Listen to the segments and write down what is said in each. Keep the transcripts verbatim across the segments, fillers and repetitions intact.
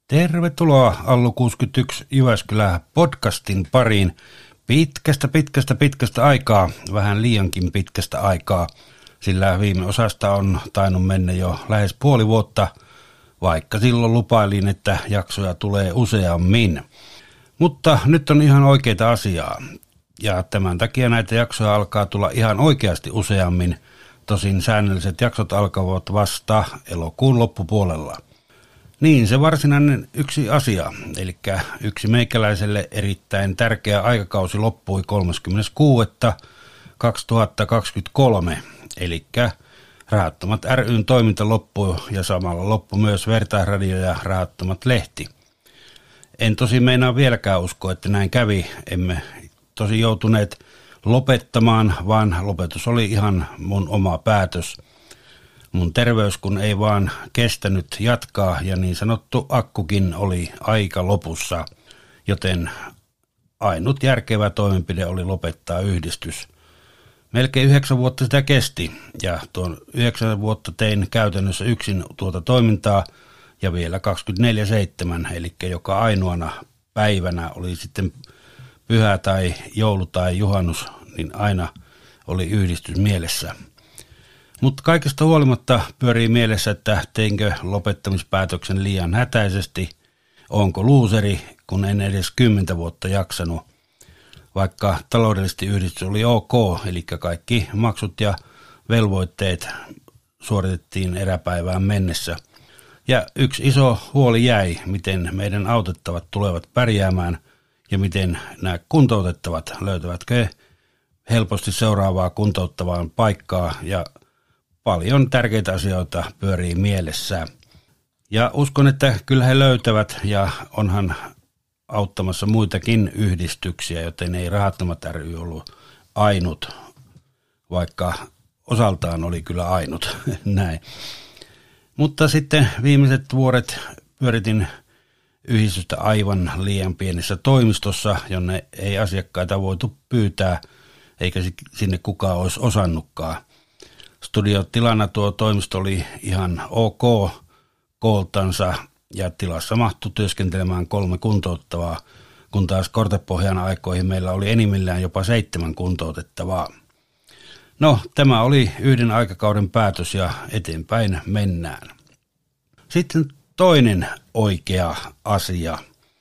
Tervetuloa Allu kuusikymmentäyksi Jyväskylä podcastin pariin pitkästä, pitkästä, pitkästä aikaa, vähän liiankin pitkästä aikaa, sillä viime osasta on tainnut mennä jo lähes puoli vuotta, vaikka silloin lupailin, että jaksoja tulee useammin. Mutta nyt on ihan oikeita asiaa, ja tämän takia näitä jaksoja alkaa tulla ihan oikeasti useammin, tosin säännölliset jaksot alkavat vasta elokuun loppupuolella. Niin, se varsinainen yksi asia, eli yksi meikäläiselle erittäin tärkeä aikakausi loppui kolmaskymmenes kuudetta kaksituhattakaksikymmentäkolme, eli Rahattomat ry:n toiminta loppui ja samalla loppui myös Vertaisradio ja Rahattomat lehti. En tosi meinaa vieläkään uskoa, että näin kävi, emme tosi joutuneet lopettamaan, vaan lopetus oli ihan mun oma päätös. Mun terveys kun ei vaan kestänyt jatkaa ja niin sanottu akkukin oli aika lopussa, joten ainut järkevä toimenpide oli lopettaa yhdistys. Melkein yhdeksän vuotta sitä kesti ja tuon yhdeksän vuotta tein käytännössä yksin tuota toimintaa ja vielä kaksikymmentäneljä seitsemän, eli joka ainoana päivänä oli sitten pyhä tai joulu tai juhannus, niin aina oli yhdistys mielessä. Mutta kaikesta huolimatta pyörii mielessä, että teinkö lopettamispäätöksen liian hätäisesti, onko luuseri, kun en edes kymmentä vuotta jaksanut, vaikka taloudellisesti yhdistys oli ok, eli kaikki maksut ja velvoitteet suoritettiin eräpäivään mennessä. Ja yksi iso huoli jäi, miten meidän autettavat tulevat pärjäämään ja miten nämä kuntoutettavat löytävätkö helposti seuraavaa kuntouttavaan paikkaa ja paljon tärkeitä asioita pyörii mielessä. Ja uskon, että kyllä he löytävät ja onhan auttamassa muitakin yhdistyksiä, joten ei Rahattomat ry ollut ainut, vaikka osaltaan oli kyllä ainut. Näin. Mutta sitten viimeiset vuodet pyöritin yhdistystä aivan liian pienessä toimistossa, jonne ei asiakkaita voitu pyytää, eikä sinne kukaan olisi osannutkaan. Studiotilana tuo toimisto oli ihan ok kooltansa ja tilassa mahtui työskentelemään kolme kuntouttavaa, kun taas Kortepohjan aikoihin meillä oli enimmillään jopa seitsemän kuntoutettavaa. No, tämä oli yhden aikakauden päätös ja eteenpäin mennään. Sitten toinen oikea asia.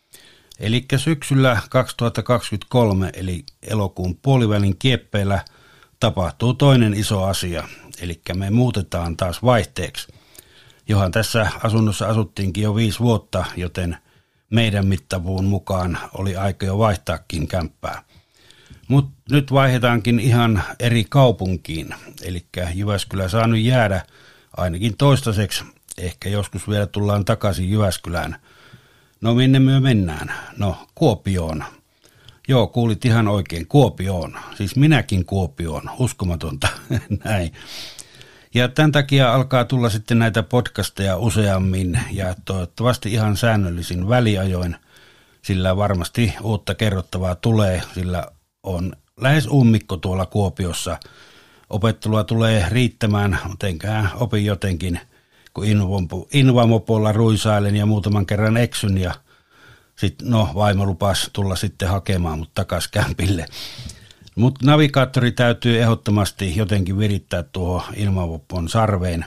Eli syksyllä kaksituhattakaksikymmentäkolme eli elokuun puolivälin kieppeillä tapahtuu toinen iso asia, eli me muutetaan taas vaihteeksi. Johan tässä asunnossa asuttiinkin jo viisi vuotta, joten meidän mittavuun mukaan oli aika jo vaihtaakin kämppää. Mutta nyt vaihdetaankin ihan eri kaupunkiin, eli Jyväskylä saa nyt jäädä ainakin toistaiseksi, ehkä joskus vielä tullaan takaisin Jyväskylään. No minne me mennään? No Kuopioon. Joo, kuulit ihan oikein, Kuopioon. Siis minäkin Kuopioon, uskomatonta, näin. Ja tämän takia alkaa tulla sitten näitä podcasteja useammin ja toivottavasti ihan säännöllisin väliajoin, sillä varmasti uutta kerrottavaa tulee, sillä on lähes ummikko tuolla Kuopiossa. Opettelua tulee riittämään, mutta enköhän opin jotenkin, kun Invamopolla ruisailen ja muutaman kerran eksyn ja sitten no vaimo lupasi tulla sitten hakemaan mut takas kämpille. Mutta navigaattori täytyy ehdottomasti jotenkin virittää tuohon Ilmavopon sarveen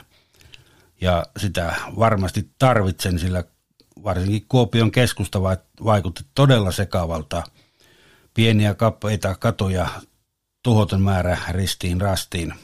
ja sitä varmasti tarvitsen, sillä varsinkin Kuopion keskusta vaikutti todella sekavalta. Pieniä kapeita katoja, tuhoton määrä ristiin rastiin.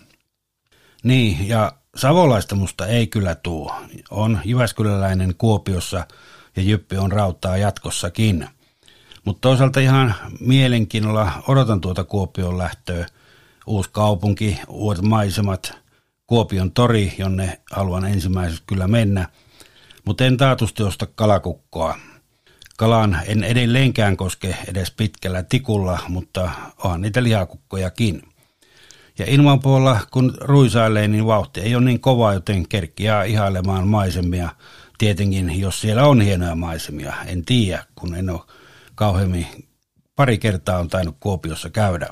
Niin, ja savolaista musta ei kyllä tuu. On jyväskyläläinen Kuopiossa ja Jyppi on rautaa jatkossakin. Mutta toisaalta ihan mielenkiinnolla odotan tuota Kuopion lähtöä. Uusi kaupunki, uudet maisemat, Kuopion tori, jonne haluan ensimmäiseksi kyllä mennä. Mutta en taatusti osta kalakukkoa. Kalaan en edelleenkään koske edes pitkällä tikulla, mutta onhan niitä lihakukkojakin. Ja Ilmanpuolella kun ruisailee, niin vauhti ei ole niin kova, joten kerkiää ihailemaan maisemia. Tietenkin, jos siellä on hienoja maisemia, en tiedä, kun en ole kauheammin, pari kertaa on tainnut Kuopiossa käydä.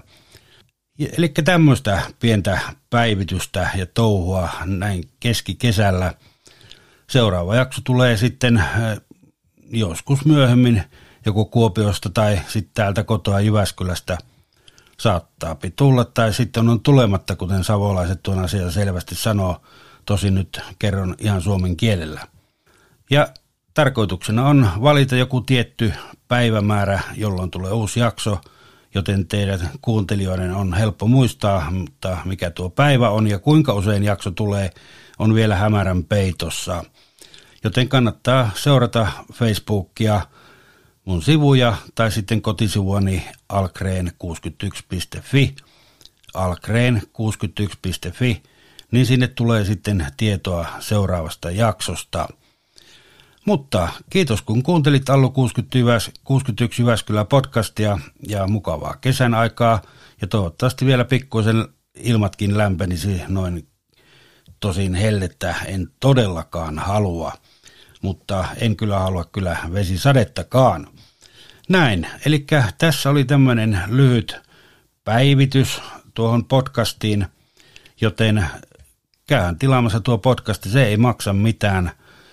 Eli tämmöistä pientä päivitystä ja touhua näin keskikesällä. Seuraava jakso tulee sitten joskus myöhemmin joku Kuopiosta tai sitten täältä kotoa Jyväskylästä saattaa tulla tai sitten on tulematta, kuten savolaiset tuon asian selvästi sanoo. Tosin nyt kerron ihan suomen kielellä. Ja tarkoituksena on valita joku tietty päivämäärä, jolloin tulee uusi jakso, joten teidän kuuntelijoiden on helppo muistaa, mutta mikä tuo päivä on ja kuinka usein jakso tulee, on vielä hämärän peitossa. Joten kannattaa seurata Facebookia, mun sivuja tai sitten kotisivuani alkreen kuusikymmentäyksi piste fi, alkreen kuusikymmentäyksi piste fi, niin sinne tulee sitten tietoa seuraavasta jaksosta. Mutta kiitos kun kuuntelit Allu kuusikymmentäyksi Jyväskylä podcastia ja mukavaa kesän aikaa ja toivottavasti vielä pikkuisen ilmatkin lämpenisi noin, tosin hellettä en todellakaan halua, mutta en kyllä halua kyllä vesisadettakaan. Näin, eli tässä oli tämmöinen lyhyt päivitys tuohon podcastiin, joten käyn tilaamassa tuo podcasti, se ei maksa mitään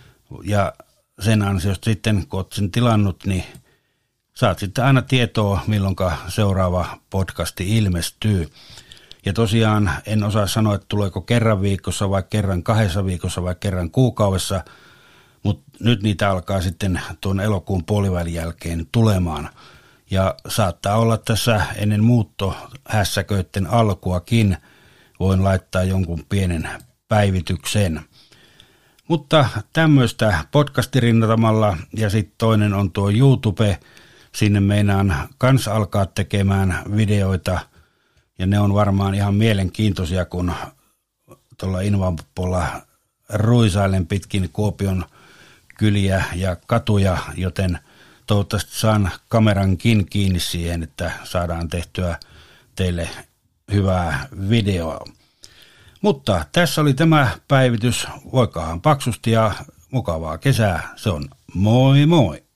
ja sen ansiosta sitten, kun olet sen tilannut, niin saat sitten aina tietoa, milloin seuraava podcasti ilmestyy. Ja tosiaan en osaa sanoa, että tuleeko kerran viikossa vai kerran kahdessa viikossa vai kerran kuukaudessa, mutta nyt niitä alkaa sitten tuon elokuun puolivälin jälkeen tulemaan. Ja saattaa olla tässä ennen muuttohässäköiden alkuakin, voin laittaa jonkun pienen päivityksen. Mutta tämmöistä podcastirintamalla ja sitten toinen on tuo YouTube, sinne meinaan kans alkaa tekemään videoita ja ne on varmaan ihan mielenkiintoisia, kun tuolla Invampolla ruisailen pitkin Kuopion kyliä ja katuja, joten toivottavasti saan kamerankin kiinni siihen, että saadaan tehtyä teille hyvää videoa. Mutta tässä oli tämä päivitys, voikaahan paksusti ja mukavaa kesää, se on moi moi!